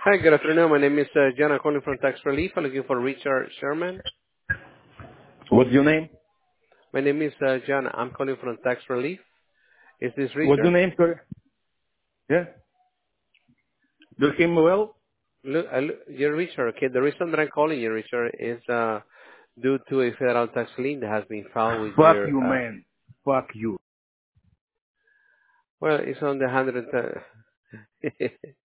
Hi, good afternoon. My name is John. I'm calling from Tax Relief. I'm looking for Richard Sherman. What's your name? My name is John. I'm calling from Tax Relief. Is this What's your Richard? name, sir? Yeah. Do you hear me well? You're Richard. Okay. The reason that I'm calling you, Richard, is due to a federal tax lien that has been filed with Fuck your. you, man. Fuck you. Well, it's on the 100.